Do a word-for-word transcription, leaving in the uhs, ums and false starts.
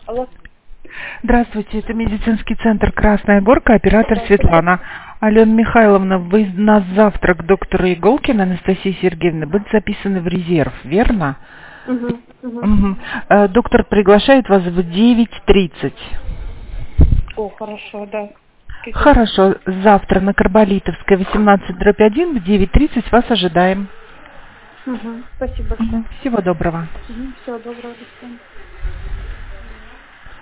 Алло. Здравствуйте, это медицинский центр «Красная Горка», оператор Да, Светлана. Алена Михайловна, вы на завтра к доктору Иголкиной Анастасии Сергеевне будете записаны в резерв, верно? угу, угу. Угу. Э, Доктор приглашает вас в девять тридцать. О, хорошо, да. Какие- Хорошо, завтра на Карболитовской восемнадцать дробь один в девять тридцать вас ожидаем. Угу. Спасибо большое. Мгм. Всего доброго. Угу. Всего доброго, до свидания.